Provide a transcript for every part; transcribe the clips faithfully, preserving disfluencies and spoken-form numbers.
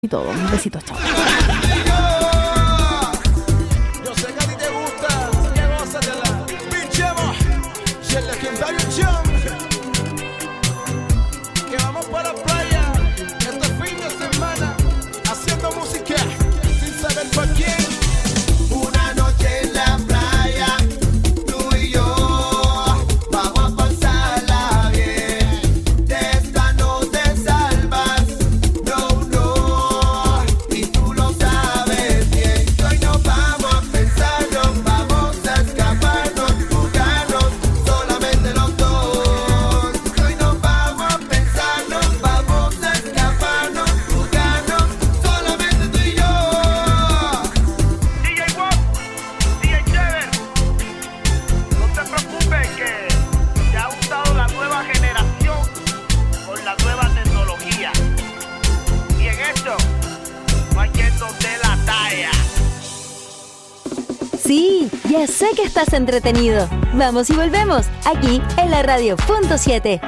y todo. Un besito, chao. Yo sé que a ti te gusta, que gózatela. Pinchemos, y el legendario Chum. Que vamos para la playa, este fin de semana, haciendo música, sin saber por quién. Una noche en la playa, tú y yo, vamos a pasarla bien. De esta no te salvas, no, no, y tú lo sabes bien. Hoy nos vamos a pensar, nos vamos a escaparnos, jugarnos solamente los dos. Hoy nos vamos a pensar, nos vamos a escaparnos, jugarnos solamente tú y yo. D J Wop, D J Chéver, no te preocupes que te ha gustado la nueva generación con la nueva tecnología. Y en esto, no hay quien nos dé la talla. Sí, ya sé que estás entretenido. Vamos y volvemos, aquí en la radio punto siete.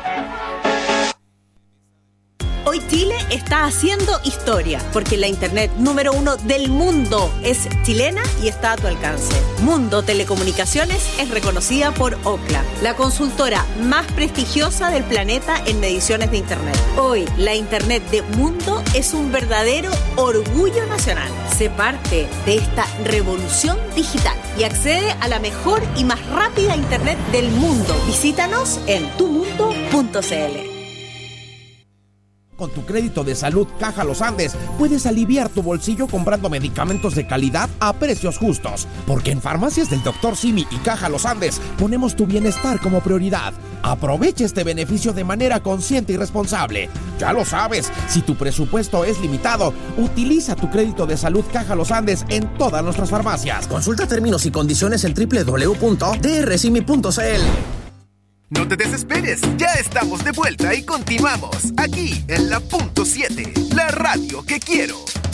Hoy Chile está haciendo historia, porque la internet número uno del mundo es chilena y está a tu alcance. Mundo Telecomunicaciones es reconocida por Ookla, la consultora más prestigiosa del planeta en mediciones de internet. Hoy, la internet de Mundo es un verdadero orgullo nacional. Sé parte de esta revolución digital y accede a la mejor y más rápida internet del mundo. Visítanos en tu mundo punto c l. Con tu crédito de salud Caja Los Andes puedes aliviar tu bolsillo comprando medicamentos de calidad a precios justos. Porque en Farmacias del doctor Simi y Caja Los Andes ponemos tu bienestar como prioridad. Aprovecha este beneficio de manera consciente y responsable. Ya lo sabes, si tu presupuesto es limitado, utiliza tu crédito de salud Caja Los Andes en todas nuestras farmacias. Consulta términos y condiciones en doble u doble u doble u punto d r simi punto c l. No te desesperes, ya estamos de vuelta y continuamos aquí en la punto siete, la radio que quiero.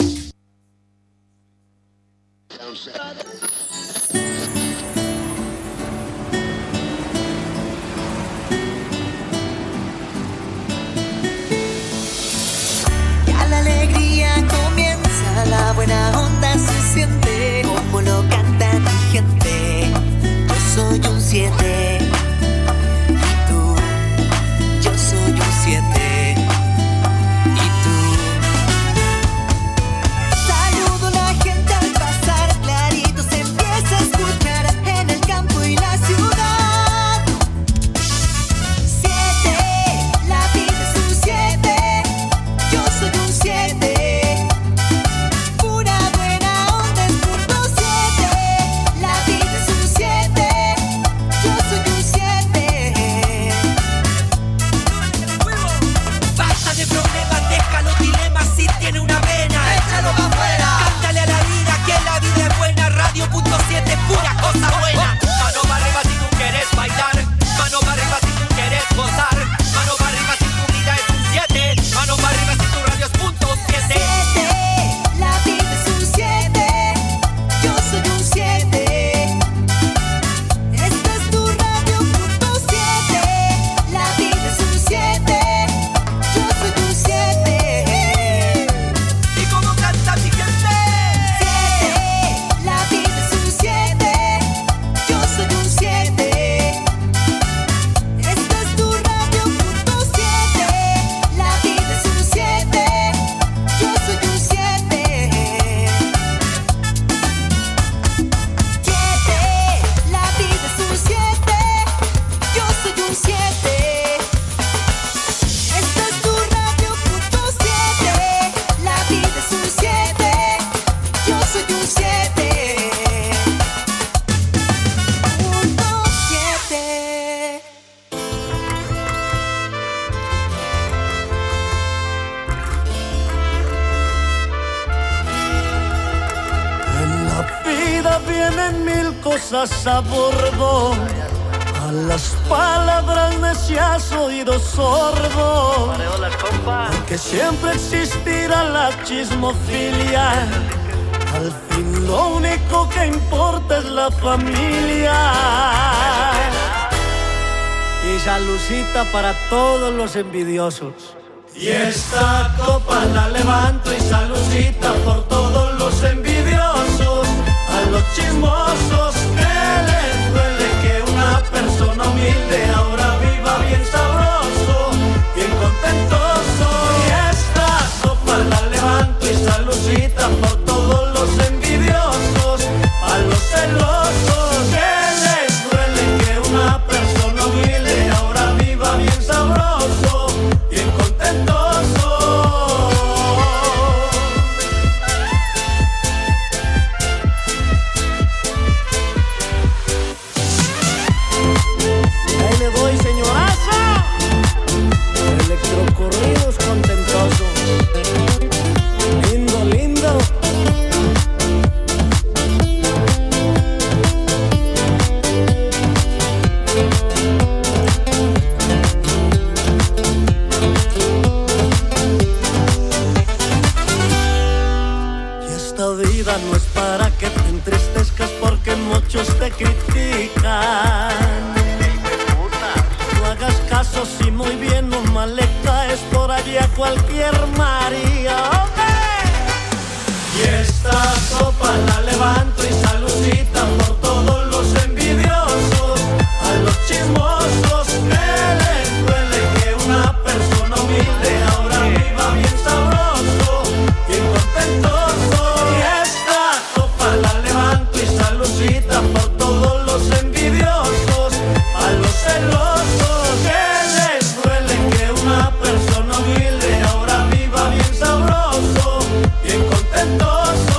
Ya la alegría comienza, la buena onda se siente, como lo canta mi gente. Yo soy un siete. Siete. ¿Y tú? Saludo a la gente al pasar, clarito se empieza a escuchar en el campo y la ciudad. Siete, la vida es un siete, yo soy un siete. Pura buena onda es punto siete, la vida es un siete, yo soy un siete. De problemas, deja los dilemas, si tiene una vena, échalo pa' afuera. Cántale a la vida que la vida es buena. Radio punto siete, pura cosa buena. Mano para arriba si tú quieres bailar, mano para arriba si tú quieres gozar, mano para arriba si tu vida es un siete, mano para arriba si tu radio es punto siete. Siete, la vida es un siete, yo soy un siete. Esta es tu radio punto siete, la vida es un siete. ¿Y cómo canta mi gente? Siete, la vida es un siete, yo soy un siete. Esta es tu radio punto siete, la vida es un siete, yo soy un siete. Siete, la vida es un siete, yo soy un siete. Esta es tu radio punto siete, la vida es un siete, yo soy un siete. Punto siete. En la vida vienen mil cosas a bordo. A las palabras necias oído sordo. Porque siempre existirá la chismofilia. Al fin lo único que importa es la familia. Y salucita para todos los envidiosos. Y esta copa la levanto y saludcita por todos los envidiosos, a los chismosos que les duele que una persona humilde ahora viva bien sabroso, bien contentoso. Y esta copa la levanto y saludcita por todos los envidiosos, a los celosos que les duele que una persona humilde ahora viva bien sabroso, bien contentoso. Ahí le doy, señorazo. Electrocorridos contentosos. Lindo, lindo. Y esta vida no es para que te entristezcas porque muchos te critican. No hagas caso si muy bien o mal le caes por allí a cualquier María. ¡Hombre! Y esta copa la levanto y saludcita por todos los envidiosos, a los chismosos que les duele que una persona humilde ahora viva bien sabroso, bien contentoso. Y esta copa la levanto y saludcita por todos los envidiosos, a los celosos que les duele que una persona humilde ahora viva bien sabroso, bien contentoso.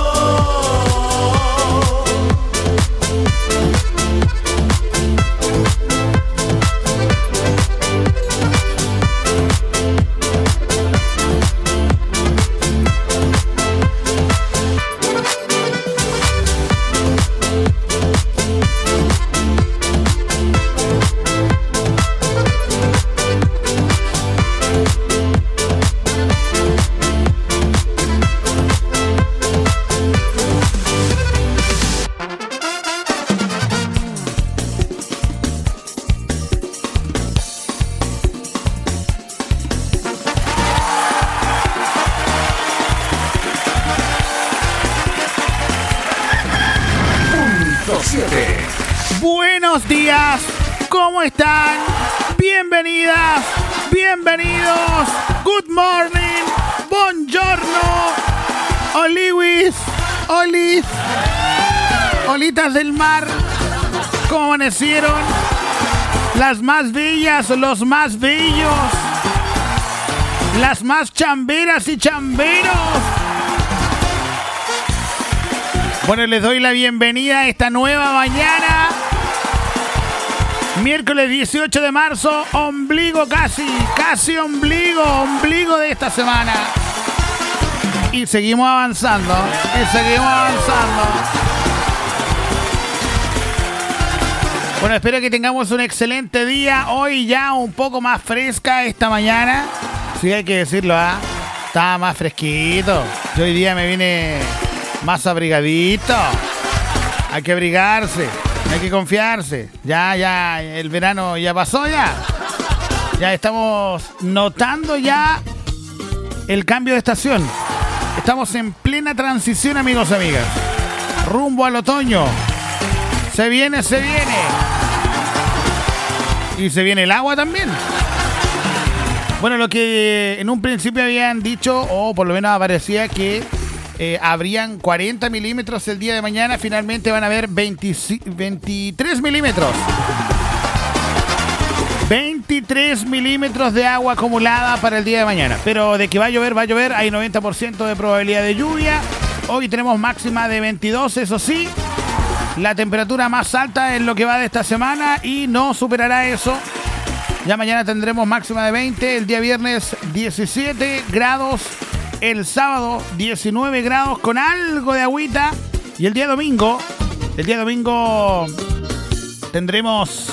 Buenos días, ¿cómo están? Bienvenidas, bienvenidos, good morning, buongiorno, oliwis, olis, olitas del mar, ¿cómo amanecieron? Las más bellas, los más bellos, las más chamberas y chamberos. Bueno, les doy la bienvenida a esta nueva mañana. Miércoles dieciocho de marzo, ombligo casi, casi ombligo, ombligo de esta semana. Y seguimos avanzando, y seguimos avanzando. Bueno, espero que tengamos un excelente día. Hoy ya un poco más fresca esta mañana. Sí, hay que decirlo, ¿ah? ¿eh? Estaba más fresquito. Yo hoy día me vine más abrigadito. Hay que abrigarse, hay que confiarse. Ya, ya, el verano ya pasó ya. Ya estamos notando ya el cambio de estación. Estamos en plena transición, amigos y amigas. Rumbo al otoño. Se viene, se viene. Y se viene el agua también. Bueno, lo que en un principio habían dicho, o por lo menos aparecía que Eh, habrían cuarenta milímetros el día de mañana. Finalmente van a haber veintitrés milímetros. veintitrés milímetros de agua acumulada para el día de mañana. Pero de que va a llover, va a llover. Hay noventa por ciento de probabilidad de lluvia. Hoy tenemos máxima de veintidós, eso sí. La temperatura más alta en lo que va de esta semana y no superará eso. Ya mañana tendremos máxima de veinte. El día viernes diecisiete grados. El sábado diecinueve grados con algo de agüita. Y el día domingo, el día domingo tendremos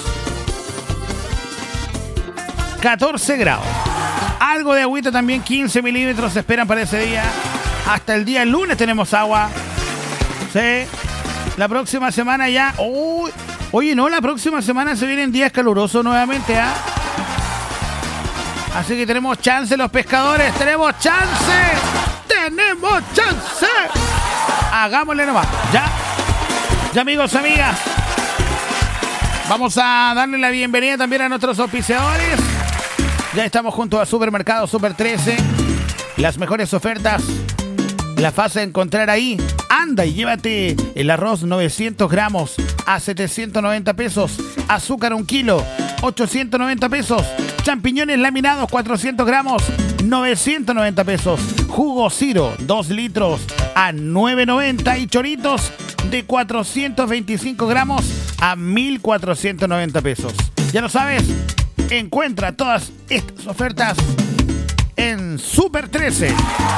catorce grados. Algo de agüita también, quince milímetros se esperan para ese día. Hasta el día lunes tenemos agua. Sí. La próxima semana ya... Oh, oye, no, la próxima semana se vienen días calurosos nuevamente, ¿ah? ¿eh? Así que tenemos chance los pescadores, tenemos chance, tenemos chance. Hagámosle nomás, ya, ya amigos, amigas. Vamos a darle la bienvenida también a nuestros auspiciadores. Ya estamos junto a Supermercado Super trece. Las mejores ofertas las vas a encontrar ahí. Anda y llévate el arroz novecientos gramos a setecientos noventa pesos. Azúcar un kilo, ochocientos noventa pesos. Champiñones laminados cuatrocientos gramos, novecientos noventa pesos. Jugo Ciro, dos litros a nueve noventa. Y choritos de cuatrocientos veinticinco gramos a mil cuatrocientos noventa pesos. Ya lo sabes, encuentra todas estas ofertas en Super trece.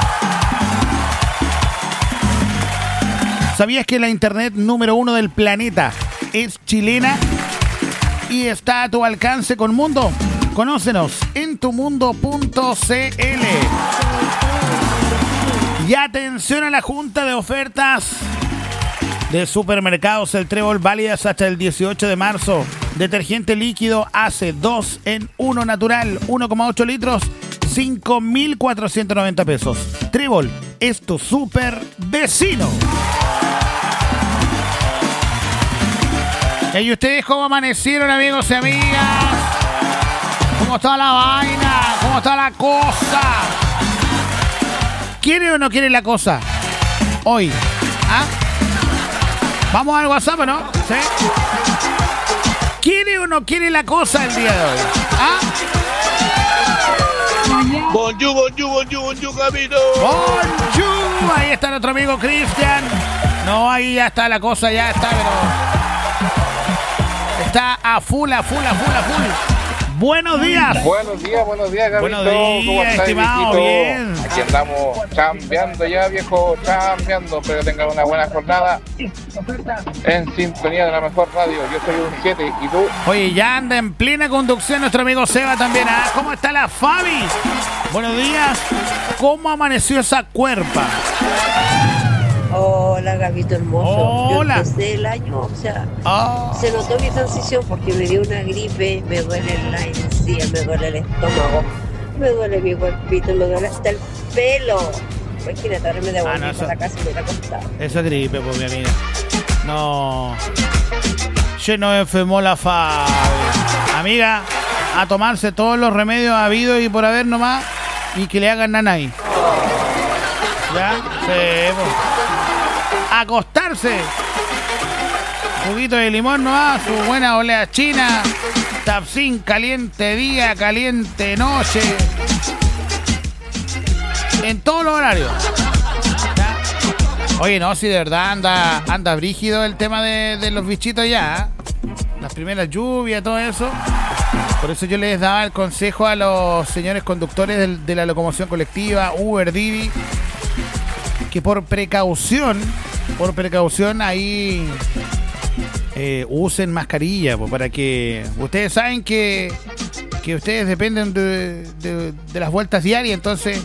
¿Sabías que la internet número uno del planeta es chilena y está a tu alcance con Mundo? Conócenos en tumundo punto c l. Y atención a la junta de ofertas de Supermercados El Trébol, válidas hasta el dieciocho de marzo. Detergente líquido Ace dos en uno natural, uno coma ocho litros, cinco mil cuatrocientos noventa pesos. Trébol es tu super vecino. ¿Y ustedes cómo amanecieron, amigos y amigas? ¿Cómo está la vaina? ¿Cómo está la cosa? ¿Quiere o no quiere la cosa? Hoy. ¿Ah? Vamos al WhatsApp, ¿no? ¿Sí? ¿Quiere o no quiere la cosa el día de hoy? ¿Ah? Bonjour, bonjour, bonjour, bonjour, Gabito. Bonjour. Ahí está nuestro amigo Cristian. No, ahí ya está la cosa, ya está, pero... Está a full, a full, a full, a full. Buenos días. Buenos días, buenos días, Gabito. Buenos días, ¿cómo estás, estimado? viejito? Bien. Aquí andamos chambeando ya, viejo, chambeando. Espero que tengan una buena jornada en sintonía de la mejor radio. Yo soy un siete, ¿y tú? Oye, ya anda en plena conducción nuestro amigo Seba también. ¿Ah? ¿Cómo está la Fabi? Buenos días. ¿Cómo amaneció esa cuerpa? Hola, Gabito hermoso. Hola. Yo empecé el año, o sea, oh. se notó mi transición porque me dio una gripe, me duele la encía, me duele el estómago, me duele mi cuerpito, me duele hasta el pelo. Imagínate, ahora me devolví Ah, no, eso- para la casa y me la acostado. Eso es gripe, pues, mi amiga. No. Se nos enfermó la Fabi. Amiga, a tomarse todos los remedios habidos y por haber nomás y que le hagan nanay. ¿Ya? Sí, pues. Acostarse. Juguito de limón nomás, su buena olea china. Tapsin, caliente día, caliente noche. En todos los horarios. ¿Ya? Oye, no, si de verdad anda anda brígido el tema de, de los bichitos ya. ¿eh? Las primeras lluvias, todo eso. Por eso yo les daba el consejo a los señores conductores de, de la locomoción colectiva, Uber, Didi, que por precaución, por precaución ahí eh, usen mascarilla, pues, para que ustedes saben que, que ustedes dependen de, de, de las vueltas diarias. Entonces,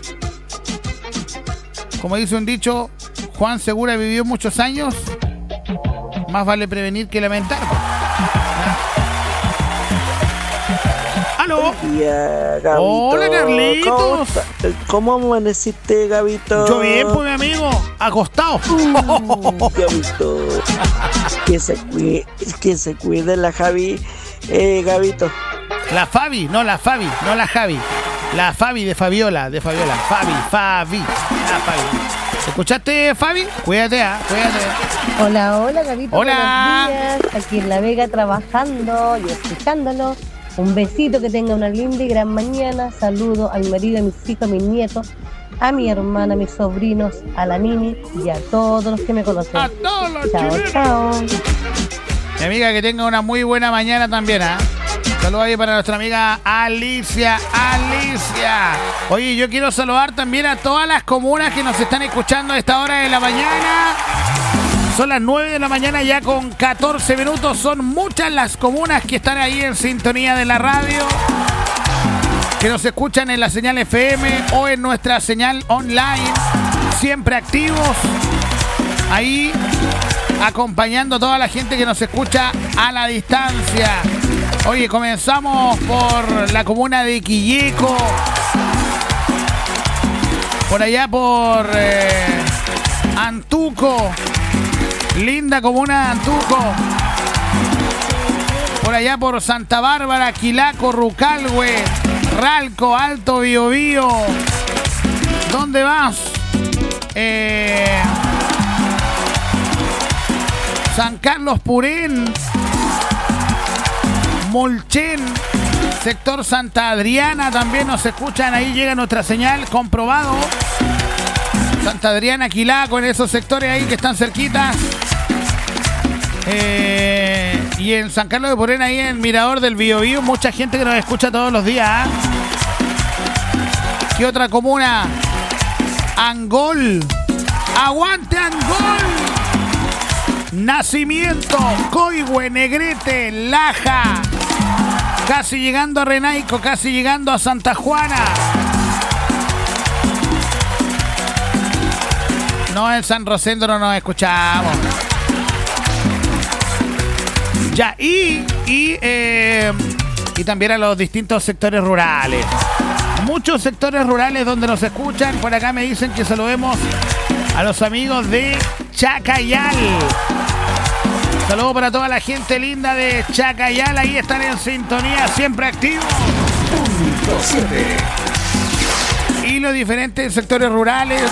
como dice un dicho, Juan Segura vivió muchos años, más vale prevenir que lamentar. ¡Aló! Yeah, Gabito. Hola, Carlitos. ¿Cómo, está- ¿Cómo amaneciste, Gabito? Yo bien, pues, mi amigo, acostado. Uh, Gabito. Que se cuide, que se cuide la Javi, eh, Gabito. La Fabi, no la Fabi, no la Javi. La Fabi de Fabiola, de Fabiola. Fabi, Fabi. La Fabi. ¿Escuchaste, Fabi? Cuídate, ah, cuídate. Hola, hola, Gabito. Hola. Buenos días. Aquí en La Vega trabajando y escuchándolo. Un besito, que tenga una linda y gran mañana. Saludo a mi marido, a mis hijos, a mis nietos, a mi hermana, a mis sobrinos, a la Nini y a todos los que me conocen. A todos los Chao, chilenos. chao. Mi amiga, que tenga una muy buena mañana también, ¿ah? Saludos ahí para nuestra amiga Alicia. Alicia. Oye, yo quiero saludar también a todas las comunas que nos están escuchando a esta hora de la mañana. Son las nueve de la mañana ya con catorce minutos. Son muchas las comunas que están ahí en sintonía de la radio, que nos escuchan en la señal F M o en nuestra señal online. Siempre activos. ahí acompañando a toda la gente que nos escucha a la distancia. Oye, comenzamos por la comuna de Quilleco, por allá por eh, Antuco, linda comuna de Antuco, por allá por Santa Bárbara, Quilaco, Rucalhue, Ralco, Alto Biobío. ¿Dónde vas? Eh, San Carlos Purén, Molchen, sector Santa Adriana, también nos escuchan, ahí llega nuestra señal, comprobado. Santa Adriana, Quilaco, en esos sectores ahí que están cerquitas. Eh, y en San Carlos de Purén, ahí en Mirador del Biobío, mucha gente que nos escucha todos los días. ¿eh? ¿Qué otra comuna? Angol. ¡Aguante Angol! Nacimiento, Coihue, Negrete, Laja. Casi llegando a Renaico, casi llegando a Santa Juana. No, en San Rosendo no nos escuchamos. Ya, y, y, eh, y también a los distintos sectores rurales. Muchos sectores rurales donde nos escuchan. Por acá me dicen que saludemos a los amigos de Chacayal. Saludos para toda la gente linda de Chacayal. Ahí están en sintonía, siempre activos. Y los diferentes sectores rurales.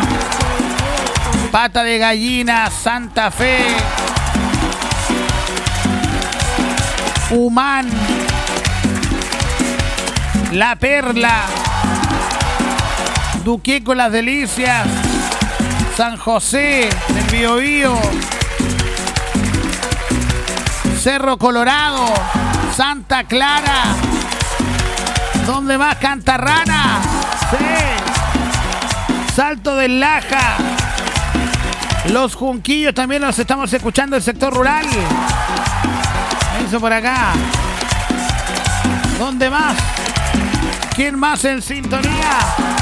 Pata de Gallina, Santa Fe, Humán, La Perla, Duqueco, Las Delicias, San José del Biobío, Cerro Colorado, Santa Clara. ¿Dónde más? Cantarrana, sí. Salto del Laja, Los Junquillos, también los estamos escuchando el sector rural. Eso por acá. ¿Dónde más? ¿Quién más en sintonía?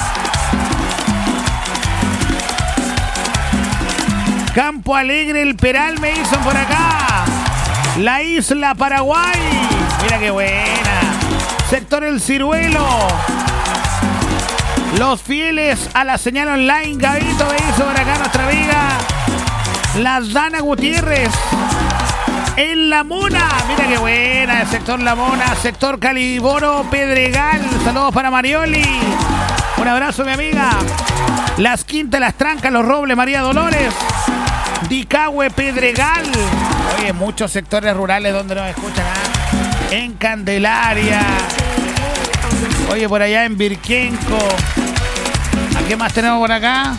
Campo Alegre, El Peral me hizo por acá. La Isla Paraguay. Mira qué buena. Sector El Ciruelo. Los fieles a la señal online. Gabito me hizo por acá nuestra amiga La Dana Gutiérrez. En La Mona, mira qué buena, el sector La Mona, sector Caliboro, Pedregal, saludos para Marioli, un abrazo mi amiga. Las Quintas, Las Trancas, Los Robles, María Dolores, Dicahue, Pedregal. Oye, muchos sectores rurales donde nos escuchan, ¿eh? En Candelaria, oye, por allá en Virquenco. ¿A qué más tenemos por acá?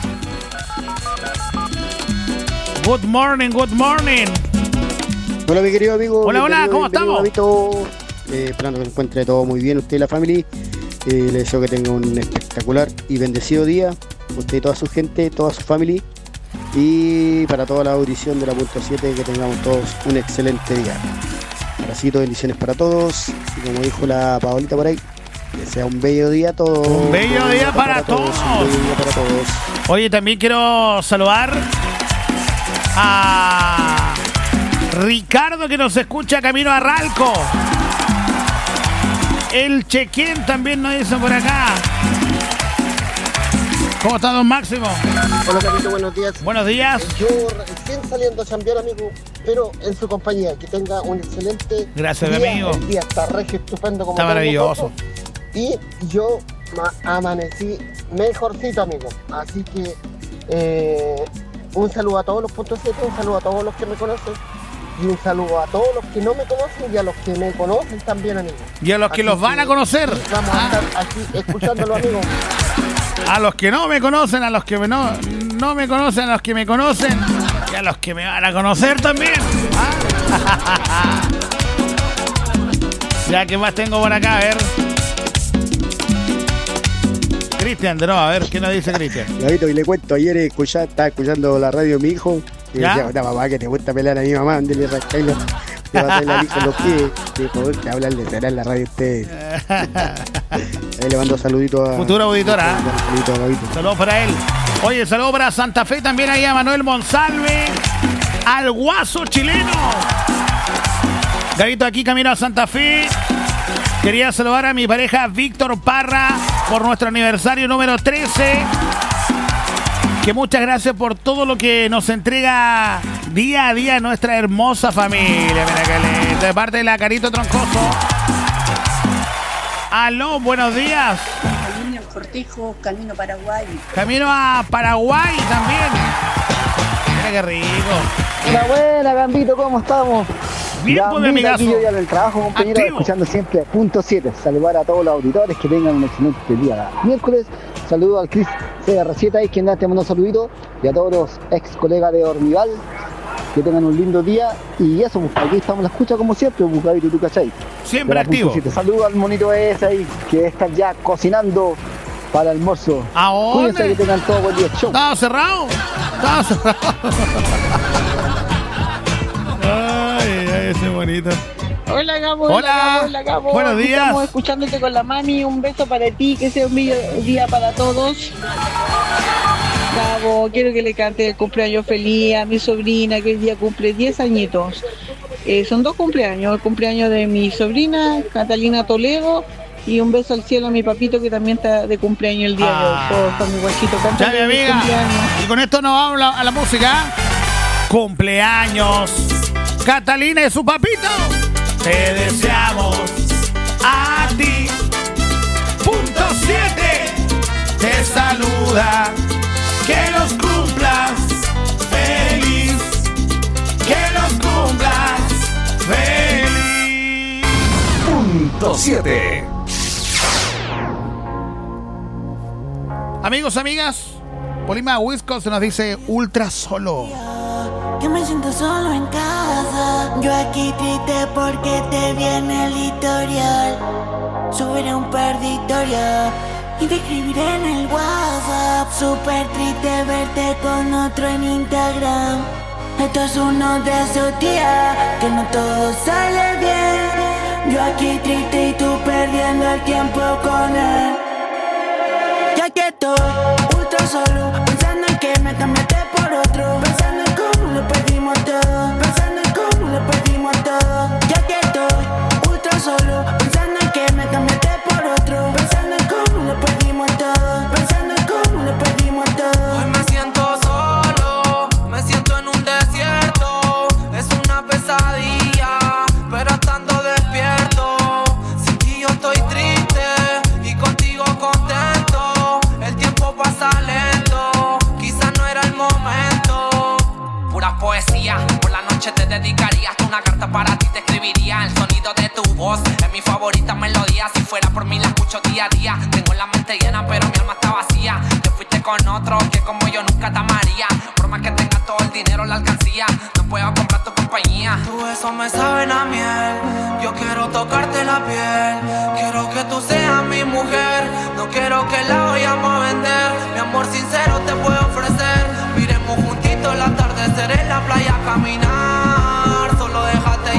Good morning, good morning. Hola mi querido amigo. Hola, hola, ¿cómo estamos? Eh, esperando que se encuentre todo muy bien usted y la familia. Eh, le deseo que tenga un espectacular y bendecido día. Usted y toda su gente, toda su familia. Y para toda la audición de la punto siete, que tengamos todos un excelente día. Abracito, bendiciones para todos. Y como dijo la Paolita por ahí, que sea un bello día todo. Un bello día, día para, para todos. todos. Un bello día para todos. Oye, también quiero saludar a Ricardo, que nos escucha camino a Ralco. El Chequén también nos dice por acá. ¿Cómo está, don Máximo? Hola, Capito, buenos días. Buenos días. Yo recién saliendo a chambear, amigo, pero en su compañía. Que tenga un excelente Gracias, día. amigo. El día está regio, estupendo. Como está maravilloso. Y yo amanecí mejorcito, amigo. Así que eh, un saludo a todos los puntos siete, un saludo a todos los que me conocen. Y un saludo a todos los que no me conocen y a los que me conocen también, amigo. Y a los que Así los van que a conocer. Vamos ah. a estar aquí escuchándolo, amigo. A los que no me conocen, a los que no, no me conocen, a los que me conocen y a los que me van a conocer también. ¿Ah? Ya, ¿qué más tengo por acá? A ver. Cristian, de nuevo, a ver, ¿qué nos dice Cristian? Gabito, y le cuento, ayer escuchá, estaba escuchando la radio de mi hijo. Y ¿Ya? decía, mamá, que te gusta pelear a mi mamá, andele rascailo. Te va a traer la lija en los pies. Dijo, te habla de será en la radio usted. Ahí le mando saluditos a... Futura auditora. Saluditos a Gabito. Saludos para él. Oye, saludo para Santa Fe también ahí a Manuel Monsalve, al Guaso chileno. Gavito, aquí camino a Santa Fe. Quería saludar a mi pareja Víctor Parra por nuestro aniversario número trece. Que muchas gracias por todo lo que nos entrega día a día nuestra hermosa familia. Mira que lindo. De parte de la Carito Troncoso. Aló, buenos días. Camino al Cortejo, camino a Paraguay. Camino a Paraguay también. Mira qué rico. Buena, buena, Gambito, ¿cómo estamos? Bien, pues, mi amigazo. Aquí yo ya en el trabajo, compañero, Activo. escuchando siempre punto siete. Saludar a todos los auditores, que tengan un excelente día. Miércoles, saludo al Cris C R siete, ahí quien da te mando un saludito, y a todos los ex colegas de Hormigal, que tengan un lindo día. Y eso, pues aquí estamos en la escucha como siempre, pues, Gabito, ¿y tú cachai? Siempre De la activo. punto siete. Saludo al monito ese ahí, que están ya cocinando para el almuerzo. ¿A dónde? Cuídense, que tengan todo buen día. Show. ¿Estaba cerrado? Estaba cerrado. Ay, ay, ese bonito. Hola Gabo, Hola. hola Gabo, hola Gabo. Buenos Aquí días. Estamos escuchándote con la mami, un beso para ti, que sea un bello día para todos. Gabo, quiero que le cante el cumpleaños feliz a mi sobrina, que hoy día cumple diez añitos. Eh, son dos cumpleaños, el cumpleaños de mi sobrina, Catalina Toledo, y un beso al cielo a mi papito, que también está de cumpleaños el día Ah. de hoy. Por, por mi guachito, Ya, cántale mi el amiga. cumpleaños. Y con esto nos vamos a la, a la música. Cumpleaños. Catalina y su papito. Te deseamos a ti. Punto siete. Te saluda. Que los cumplas feliz. Que los cumplas feliz. Punto siete. Amigos, amigas, Polima Wisco se nos dice ultra solo. Que me siento solo en casa. Yo aquí triste porque te viene el historial. Subiré un par de historias y te escribiré en el WhatsApp. Súper triste verte con otro en Instagram. Esto es uno de esos días que no todo sale bien. Yo aquí triste y tú perdiendo el tiempo con él. Ya que estoy ultra solo, pensando en que me cambiaste por otro, pensando en cómo lo perdimos todo, pensando en cómo lo perdimos todo. Ya que estoy ultra solo, pensando en que me cambiaste por otro, pensando en cómo lo perdimos todo, pensando en cómo lo perdimos todo. Hoy me siento solo, me siento en un desierto, es una pesadilla, pero estando despierto, sin ti yo estoy triste y contigo contento, el tiempo pasa lento, quizás no era el momento. Pura poesía, por la noche te dedicaría hasta una carta para ti, te escribiría el sonido de tu voz, es mi favorita melodía, si fuera por mí la escucho día a día, tengo la mente llena pero mi alma está vacía, te fuiste con otro que como yo nunca te amaría, por más que tengas todo el dinero la alcancía, no puedo comprar tu compañía. Tu besos me saben a miel, yo quiero tocarte la piel, quiero que tú seas mi mujer, no quiero que la vayamos a vender, mi amor sincero te puedo ofrecer, miremos juntitos el atardecer en la playa a caminar, solo déjate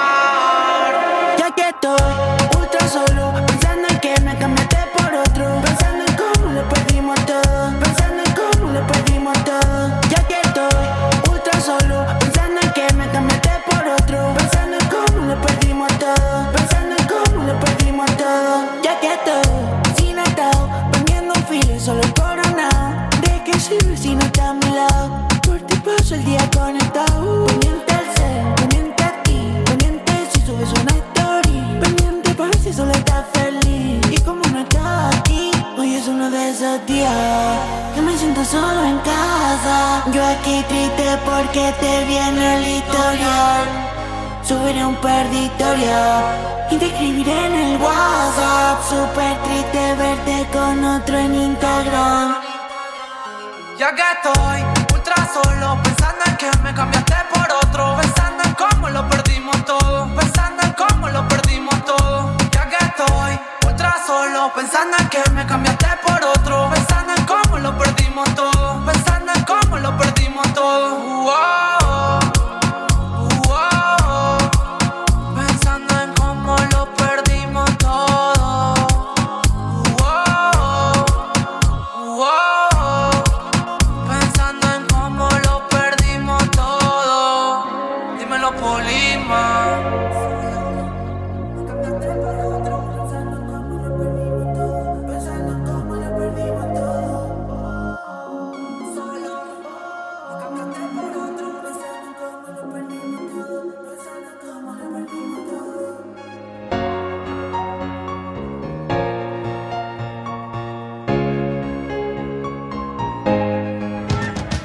llevar. Ya que estoy ultra solo, pensando en que me cambiaste por otro, pensando en cómo lo perdimos todo, pensando en cómo lo perdimos todo. Ya que estoy ultra solo, pensando en que me cambiaste por otro, pensando en cómo lo perdimos todo, pensando en cómo lo perdimos todo. Ya que estoy sin atado, vendiendo un filo solo coronado. ¿De qué sirve si no está a mi lado? Por ti paso el día conectado, pendiente al ser, pendiente a ti, pendiente si subes una story, pendiente por si solo estás feliz. Y como no estás aquí, hoy es uno de esos días que me siento solo en casa. Yo aquí triste porque te viene el historial. Subiré un par de historias y te escribiré en el WhatsApp. Súper triste verte con otro en Instagram. Ya que estoy ultra solo, pensando en que me cambiaste por otro, pensando en cómo lo perdimos todo, pensando en cómo lo perdimos todo. Ya que estoy ultra solo, pensando en que me cambiaste por otro, pensando en cómo lo perdimos todo, pensando en cómo lo perdimos todo. Wow, wow, pensando en cómo lo perdimos todo. Wow, wow.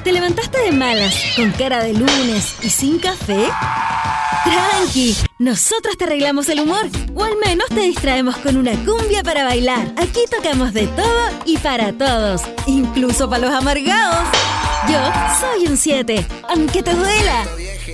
¿Te levantaste de malas, con cara de lunes y sin café? Tranqui, nosotros te arreglamos el humor, o al menos te distraemos con una cumbia para bailar. Aquí tocamos de todo y para todos, incluso para los amargados. Yo soy un siete, aunque te duela.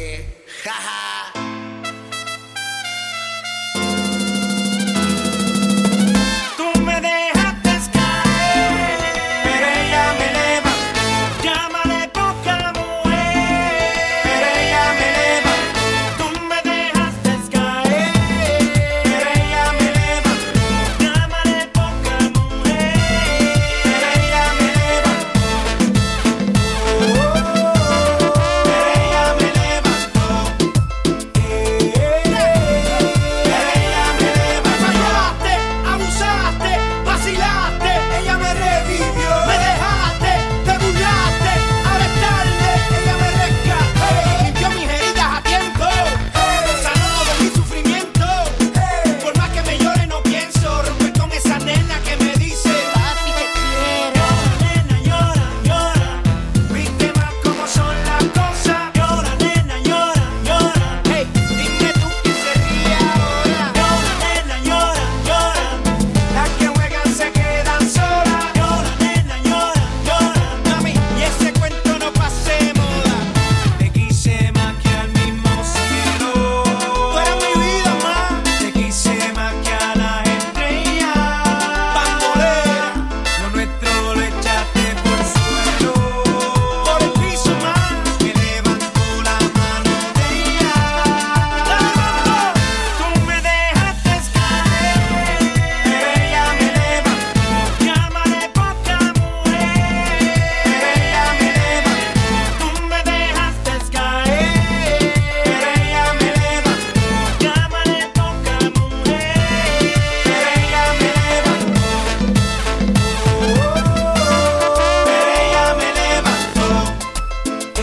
Tú me dejaste caer, pero ella me eleva. Llámale poca mujer, pero ella me eleva. Tú me dejaste caer, pero ella me eleva. Llámale poca mujer, pero ella me eleva. Oh, pero ella me eleva. Eh, pero ella me eleva. Fallaste, abusaste, vacilaste, ella me revivió. Me dejaste, te burlaste, ahora es tarde, ella me rescató. Limpió mis heridas a tiempo, sanó de mi sufrimiento. Por más que me llore no pienso romper con esa nena que me dice papi te quiero. Nena llora, llora, viste más cómo son las cosas. Llora nena, llora, llora. Hey, dime tú quién se ríe ahora. Llora nena, llora, llora. Las que juegan se quedan solas. Llora nena, llora, llora. Mami, y ese cuento no pase de moda. Te quise más que al mismo cielo. Tú eras mi vida más. Te quise más que a las estrellas. Bandolera, lo nuestro lo echaste por suelo. Por el piso más, me levantó la mano de ella. La levantó. Tú me dejaste caer, pero ella me eleva. Llámale poca mujer, pero ella me eleva. Tú me dejaste caer, pero ella me eleva. Llámale poca mujer, pero ella me eleva. Oh, pero ella me levantó. Eh,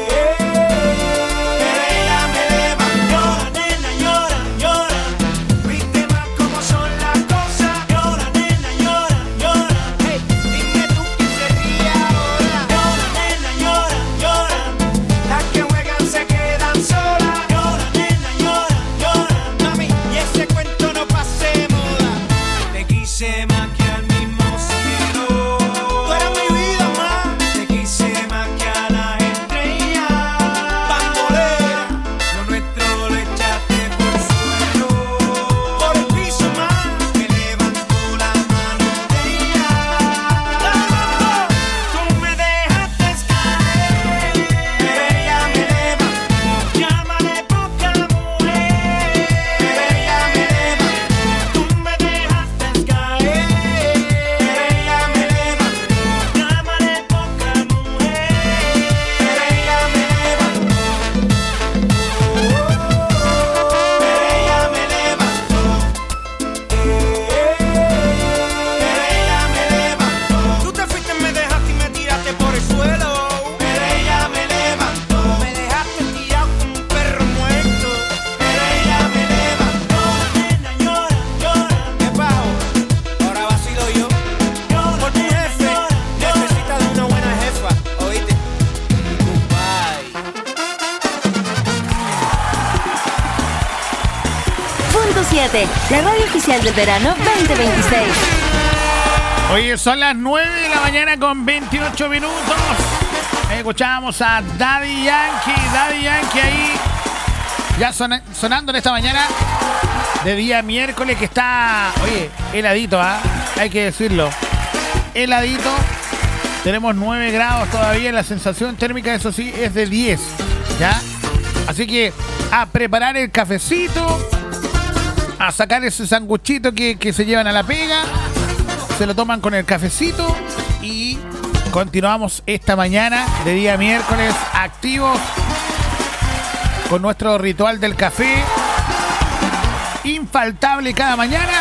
pero ella me eleva. Llora nena, llora, llora. Viste más cómo son las cosas. Llora nena, llora, llora. Hey, dime tú quién se ríe ahora. Llora nena, llora, llora. Las que juegan se quedan solas. Llora nena, llora, llora. Mami, y ese cuento no pase de moda. Te quise más que al mismo cielo. Tú eras mi vida más. Te quise más que a las estrellas. Bandolera, lo nuestro lo echaste por suelo. Por el piso más, me levantó la mano de ella. La levantó. Tú me dejaste caer, pero ella me eleva. Llámale poca mujer, pero ella me eleva. Tú me dejaste caer, pero ella me eleva. Llámale poca mujer, pero ella me eleva. Oh, pero ella me levantó. Eh, pero ella me levantó. Tú te fuiste, me dejaste y me tiraste por el suelo. Pero ella me levantó. Me dejaste tirado como un perro muerto. Pero ella me levantó. Nena, llora, llora. ¿Qué pasó? Ahora vacilo yo. Por mi jefe, necesita de una buena jefa. ¿Oíste? Goodbye. Punto siete, la radio oficial del verano veinte veintiséis. Oye, son las nueve de la mañana con veintiocho minutos. Escuchábamos a Daddy Yankee. Daddy Yankee ahí ya son- sonando en esta mañana de día miércoles, que está, oye, heladito, ¿ah? Hay que decirlo. Heladito. Tenemos nueve grados todavía. La sensación térmica, eso sí, es de diez. ¿Ya? Así que a preparar el cafecito, a sacar ese sanguchito que, que se llevan a la pega, se lo toman con el cafecito y continuamos esta mañana de día miércoles activos con nuestro ritual del café, infaltable cada mañana,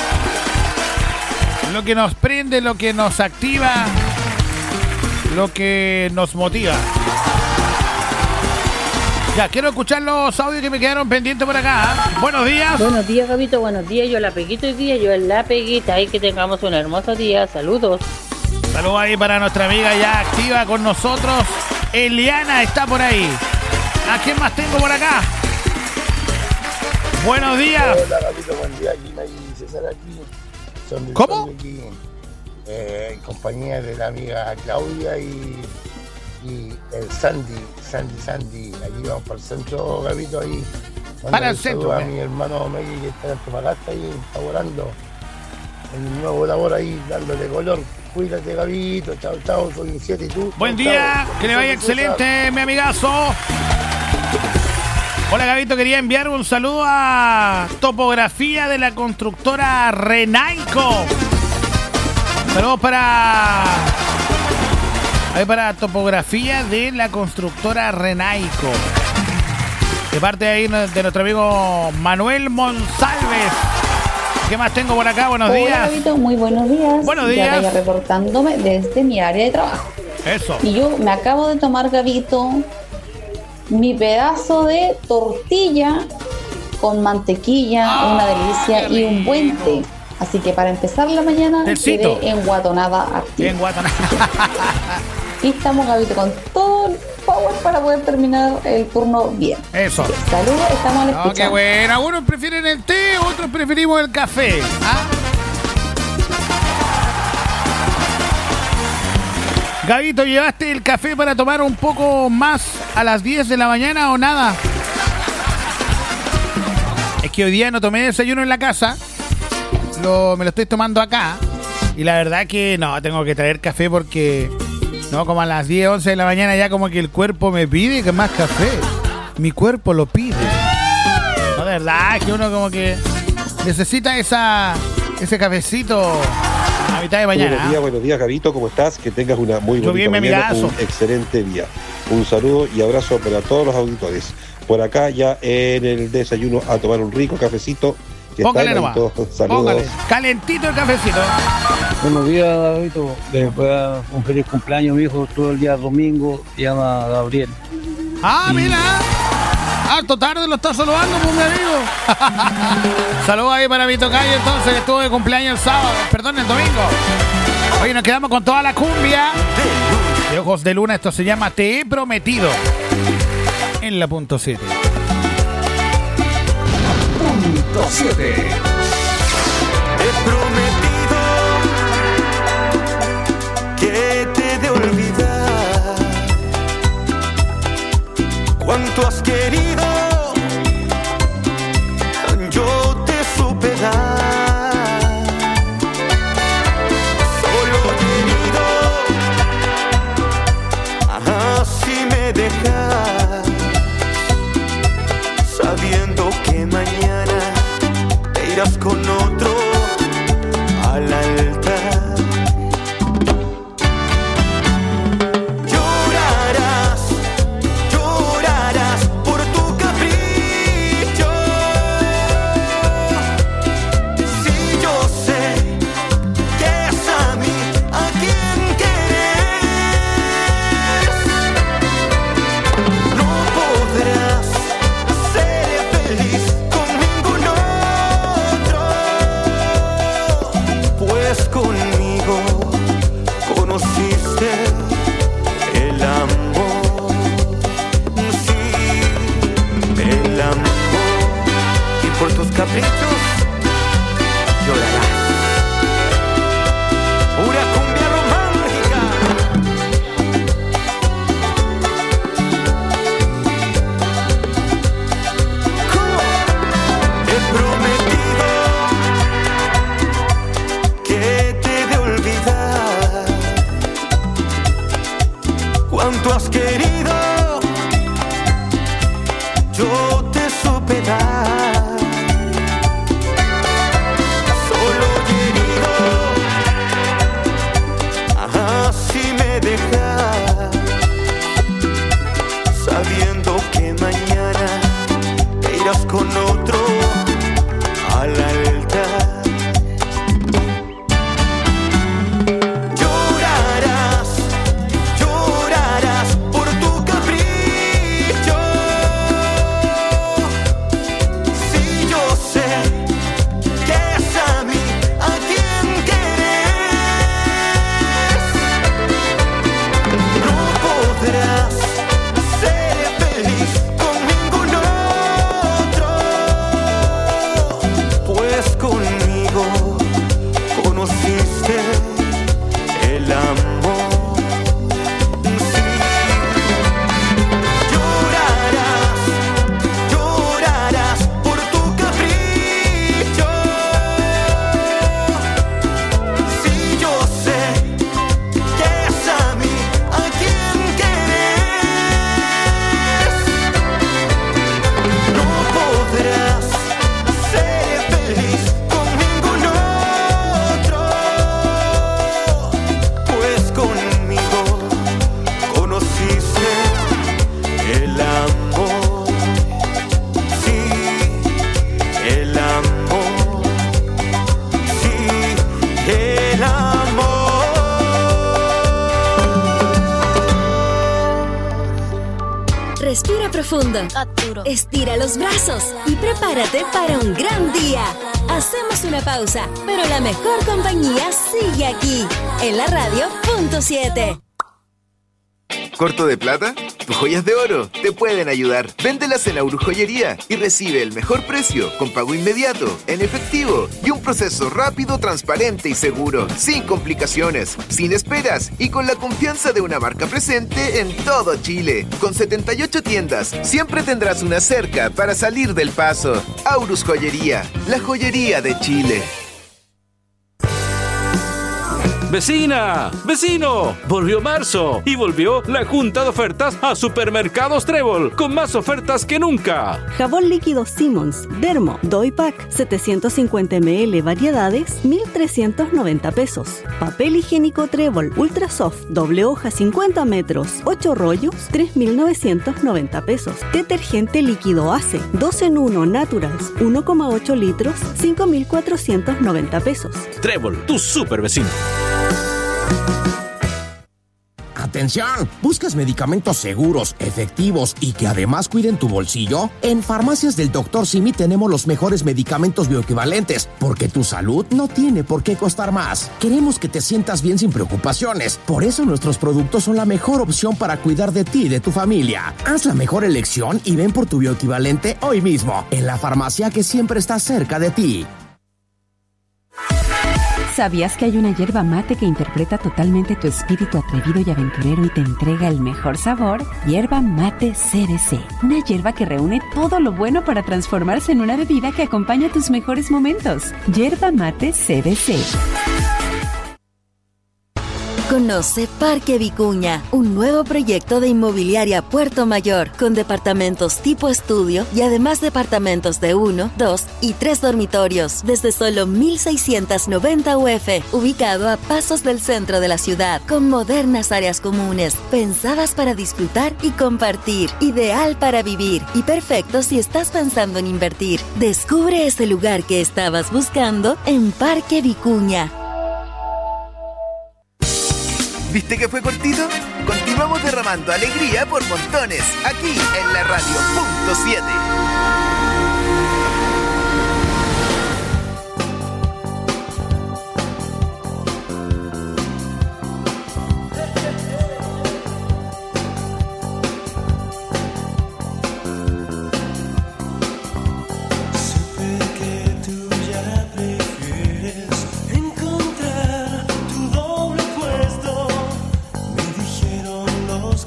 lo que nos prende, lo que nos activa, lo que nos motiva. Ya, quiero escuchar los audios que me quedaron pendientes por acá. ¿eh? Buenos días. Buenos días, Gabito. Buenos días. Yo la peguito hoy día. Yo en la peguita. Ahí que tengamos un hermoso día. Saludos. Saludos ahí para nuestra amiga ya activa con nosotros. Eliana está por ahí. ¿A quién más tengo por acá? Buenos días. Hola, Gabito, buen día. Gina y César aquí. Son de ¿Cómo? son de aquí, eh, en compañía de la amiga Claudia y, y el Sandy, Sandy, Sandy. Allí vamos para el centro, Gabito, ahí. Para el centro. A mi hermano Megui que está en Antofagasta ahí, laborando en un nuevo labor ahí, dándole color. Cuídate, Gabito. Chao, chao. Soy un siete y tú. Buen Chao, día. chao. Que le vaya excelente, mi amigazo. Hola, Gabito, quería enviar un saludo a Topografía de la constructora Renaico. Saludos para... Ahí para Topografía de la constructora Renaico. De parte ahí de nuestro amigo Manuel Monsalves. ¿Qué más tengo por acá? Buenos Hola, días. Gabito, muy buenos días. Buenos Ya días. vaya reportándome desde mi área de trabajo. Eso. Y yo me acabo de tomar, Gabito, mi pedazo de tortilla con mantequilla, una delicia y un buen té. Así que para empezar la mañana Tecito. quedé enguatonada activa. Enguatonada. Y estamos, Gabito, con todo el power para poder terminar el turno bien. Eso. Saludos, estamos a la No, qué escucha. bueno. Algunos prefieren el té, otros preferimos el café. ¿Ah? Gabito, ¿llevaste el café para tomar un poco más a las diez de la mañana o nada? Es que hoy día no tomé desayuno en la casa. Lo, me lo estoy tomando acá. Y la verdad que no, tengo que traer café porque... No, como a las diez, once de la mañana ya como que el cuerpo me pide que más café. Mi cuerpo lo pide. No, de verdad, que uno como que necesita esa ese cafecito a mitad de mañana. Buenos días, buenos días, Gabito, ¿cómo estás? Que tengas una muy Yo bonita bien, mi mañana, amigazo. un excelente día. Un saludo y abrazo para todos los auditores. Por acá ya en el desayuno a tomar un rico cafecito. Que Póngale está nomás. bonito. Saludos. Póngale. Calentito el cafecito. Buenos días, Gabito. Después un feliz cumpleaños, mi hijo, todo el día domingo. Se llama Gabriel. Ah, Y- mira. Harto tarde lo está saludando, pues, mi amigo. Saludos ahí para mi tocayo, entonces, que estuvo de cumpleaños el sábado. Perdón, el domingo. Hoy nos quedamos con toda la cumbia de Ojos de Luna. Esto se llama Te he prometido. En la punto siete. Punto siete. He prometido que te he de olvidar cuánto has querido, yo te supe dar. Solo querido, así me dejas, sabiendo que mañana te irás con otro al altar. Llorarás, llorarás por tu capricho. Si yo sé que es a mí a quien quieres, no podrás ser feliz con ningún otro, pues conmigo conociste el amor, sí, el amor, y por tus caprichos llorarás. Pura cumbia romántica. He prometido que te he de olvidar cuánto has querido, yo te supe dar. Solo querido, así me dejas, sabiendo que mañana te irás con otro al altar. Llorarás, llorarás por tu capricho. Respira profundo. Estira los brazos y prepárate para un gran día. Hacemos una pausa, pero la mejor compañía sigue aquí, en la radio punto siete. ¿Corto de plata? Tus joyas de oro te pueden ayudar. Véndelas en Aurus Joyería y recibe el mejor precio con pago inmediato, en efectivo y un proceso rápido, transparente y seguro, sin complicaciones, sin esperas y con la confianza de una marca presente en todo Chile. Con setenta y ocho tiendas, siempre tendrás una cerca para salir del paso. Aurus Joyería, la joyería de Chile. ¡Vecina! ¡Vecino! Volvió marzo y volvió la junta de ofertas a Supermercados Trébol, con más ofertas que nunca. Jabón líquido Simmons, Dermo, Doypack, setecientos cincuenta mililitros, variedades, mil trescientos noventa pesos. Papel higiénico Trébol, Ultra Soft, doble hoja, cincuenta metros, ocho rollos, tres mil novecientos noventa pesos. Detergente líquido Ace, dos en uno Naturals, uno coma ocho litros, cinco mil cuatrocientos noventa pesos. Trébol, tu super vecino. ¡Atención! ¿Buscas medicamentos seguros, efectivos y que además cuiden tu bolsillo? En Farmacias del doctor Simi tenemos los mejores medicamentos bioequivalentes, porque tu salud no tiene por qué costar más. Queremos que te sientas bien sin preocupaciones. Por eso nuestros productos son la mejor opción para cuidar de ti y de tu familia. Haz la mejor elección y ven por tu bioequivalente hoy mismo, en la farmacia que siempre está cerca de ti. ¿Sabías que hay una yerba mate que interpreta totalmente tu espíritu atrevido y aventurero y te entrega el mejor sabor? Yerba Mate C B C. Una yerba que reúne todo lo bueno para transformarse en una bebida que acompaña tus mejores momentos. Yerba Mate C B C. Conoce Parque Vicuña, un nuevo proyecto de inmobiliaria Puerto Mayor, con departamentos tipo estudio y además departamentos de uno, dos y tres dormitorios, desde solo mil seiscientos noventa U F, ubicado a pasos del centro de la ciudad, con modernas áreas comunes, pensadas para disfrutar y compartir, ideal para vivir y perfecto si estás pensando en invertir. Descubre ese lugar que estabas buscando en Parque Vicuña. ¿Viste que fue cortito? Continuamos derramando alegría por montones, aquí en la radio punto siete.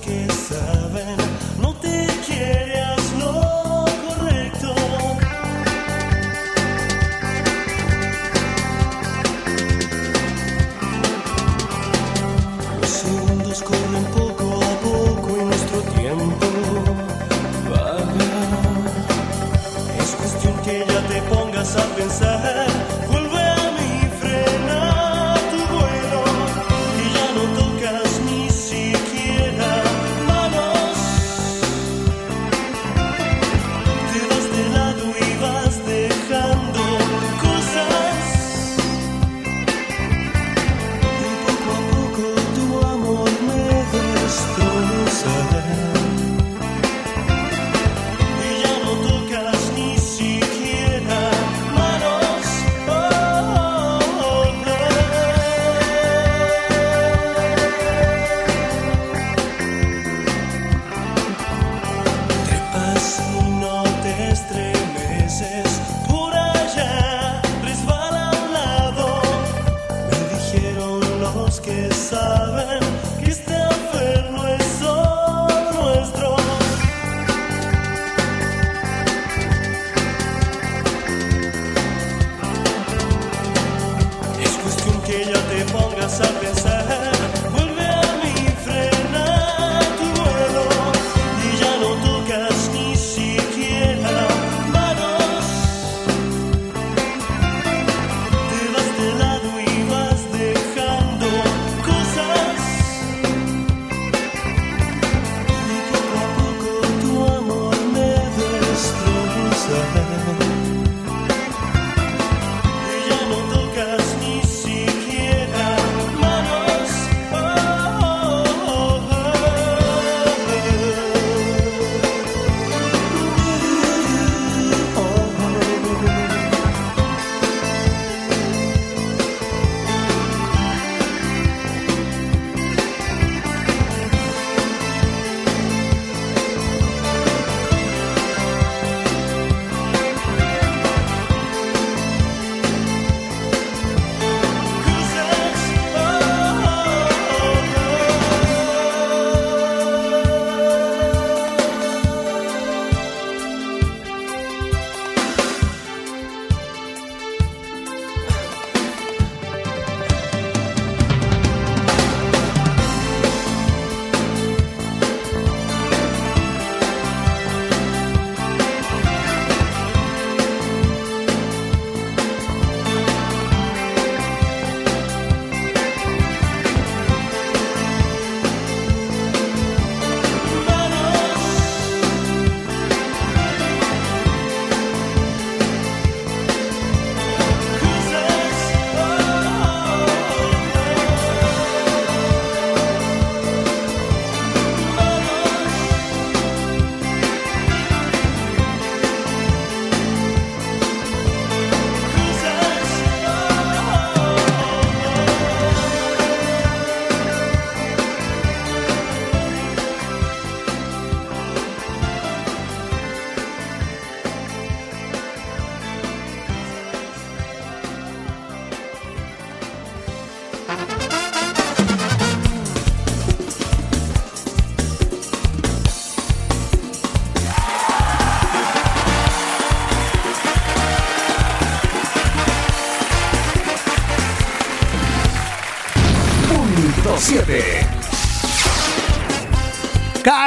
No te quieras lo correcto.